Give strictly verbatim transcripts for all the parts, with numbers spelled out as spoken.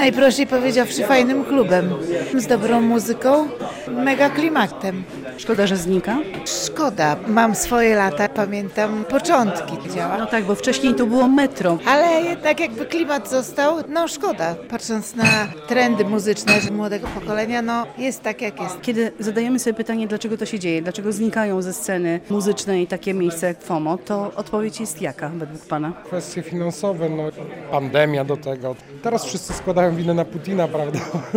najprościej powiedziawszy fajnym klubem, z dobrą muzyką, mega klimatem. Szkoda, że znika? Szkoda, mam swoje lata, pamiętam początki działa. No tak, bo wcześniej to było metro. Ale jednak jakby klimat został, no szkoda. Patrząc na trendy muzyczne młodego pokolenia, no jest tak jak jest. Kiedy zadajemy sobie pytanie, dlaczego to się dzieje, dlaczego znikają ze sceny muzycznej takie miejsca jak FOMO, to odpowiedź jest jaka według Pana? Kwestie finansowe, no pandemia do tego. Teraz wszyscy składają winę na Putina, prawda?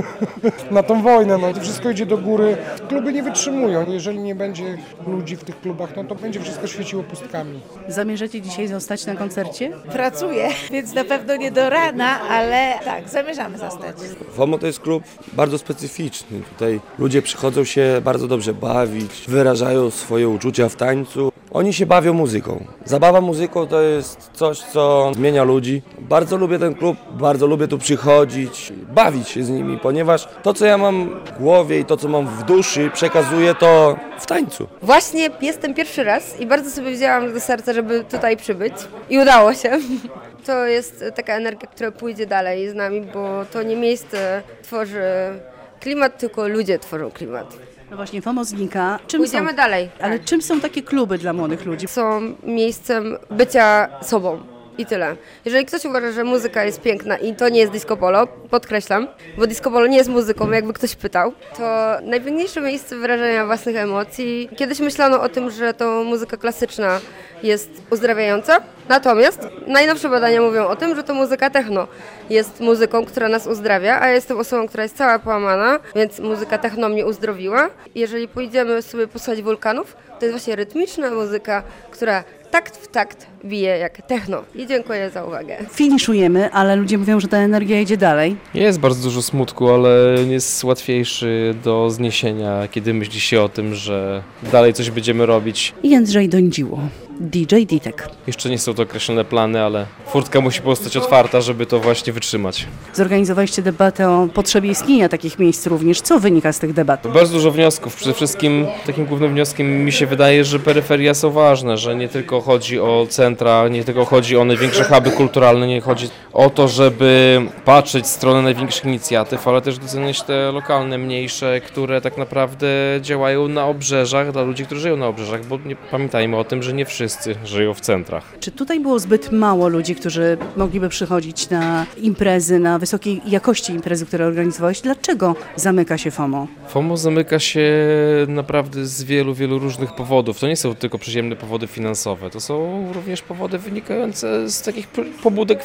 Na tą wojnę, no to wszystko idzie do góry. Kluby nie wytrzymują. Jeżeli nie będzie ludzi w tych klubach, no to będzie wszystko świeciło pustkami. Zamierzacie dzisiaj zostać na koncercie? Pracuję, więc na pewno nie do rana, ale tak, zamierzamy zostać. FOMO to jest klub bardzo specyficzny. Tutaj ludzie przychodzą się bardzo dobrze bawić, wyrażają swoje uczucia w tańcu. Oni się bawią muzyką. Zabawa muzyką to jest coś, co zmienia ludzi. Bardzo lubię ten klub, bardzo lubię tu przychodzić, bawić się z nimi, ponieważ to, co ja mam w głowie i to, co mam w duszy, przekazuję to w tańcu. Właśnie jestem pierwszy raz i bardzo sobie wzięłam do serca, żeby tutaj przybyć i udało się. To jest taka energia, która pójdzie dalej z nami, bo to nie miejsce tworzy klimat, tylko ludzie tworzą klimat. No właśnie, FOMO znika. Czym Pójdziemy są, dalej. Ale czym są takie kluby dla młodych ludzi? Są miejscem bycia sobą. I tyle. Jeżeli ktoś uważa, że muzyka jest piękna i to nie jest disco polo, podkreślam, bo disco polo nie jest muzyką, jakby ktoś pytał, to najpiękniejsze miejsce wyrażania własnych emocji. Kiedyś myślano o tym, że to muzyka klasyczna jest uzdrawiająca, natomiast najnowsze badania mówią o tym, że to muzyka techno jest muzyką, która nas uzdrawia, a ja jestem osobą, która jest cała połamana, więc muzyka techno mnie uzdrowiła. Jeżeli pójdziemy sobie posłuchać wulkanów, to jest właśnie rytmiczna muzyka, która takt w takt bije jak techno. I dziękuję za uwagę. Finiszujemy, ale ludzie mówią, że ta energia idzie dalej. Jest bardzo dużo smutku, ale jest łatwiejszy do zniesienia, kiedy myśli się o tym, że dalej coś będziemy robić. I Jędrzej Dądziło, D J Ditek. Jeszcze nie są to określone plany, ale furtka musi pozostać otwarta, żeby to właśnie wytrzymać. Zorganizowaliście debatę o potrzebie istnienia takich miejsc również. Co wynika z tych debat? Bardzo dużo wniosków. Przede wszystkim takim głównym wnioskiem mi się wydaje, że peryferia są ważne, że nie tylko chodzi o centra, nie tylko chodzi o największe huby kulturalne, nie chodzi o to, żeby patrzeć w stronę największych inicjatyw, ale też doceniać te lokalne, mniejsze, które tak naprawdę działają na obrzeżach, dla ludzi, którzy żyją na obrzeżach, bo nie, pamiętajmy o tym, że nie wszyscy żyją w centrach. Czy tutaj było zbyt mało ludzi, którzy mogliby przychodzić na imprezy, na wysokiej jakości imprezy, które organizowałeś? Dlaczego zamyka się FOMO? FOMO zamyka się naprawdę z wielu, wielu różnych powodów. To nie są tylko przyziemne powody finansowe, to są również powody wynikające z takich pobudek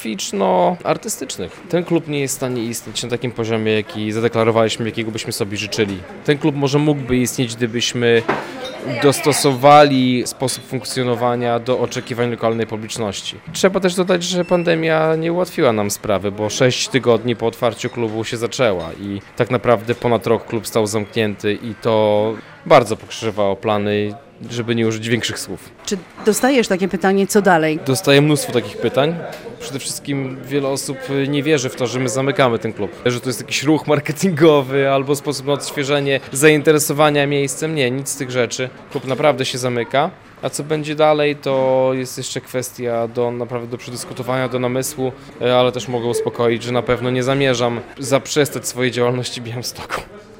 filozoficzno-artystycznych. Ten klub nie jest w stanie istnieć na takim poziomie, jaki zadeklarowaliśmy, jakiego byśmy sobie życzyli. Ten klub może mógłby istnieć, gdybyśmy dostosowali sposób funkcjonowania do oczekiwań lokalnej publiczności. Trzeba też dodać, że pandemia nie ułatwiła nam sprawy, bo sześć tygodni po otwarciu klubu się zaczęła i tak naprawdę ponad rok klub stał zamknięty i to bardzo pokrzyżowało plany, żeby nie użyć większych słów. Czy dostajesz takie pytanie, co dalej? Dostaję mnóstwo takich pytań. Przede wszystkim wiele osób nie wierzy w to, że my zamykamy ten klub. Że to jest jakiś ruch marketingowy albo sposób na odświeżenie zainteresowania miejscem. Nie, nic z tych rzeczy. Klub naprawdę się zamyka. A co będzie dalej, to jest jeszcze kwestia do naprawdę do przedyskutowania, do namysłu, ale też mogę uspokoić, że na pewno nie zamierzam zaprzestać swojej działalności w Białymstoku.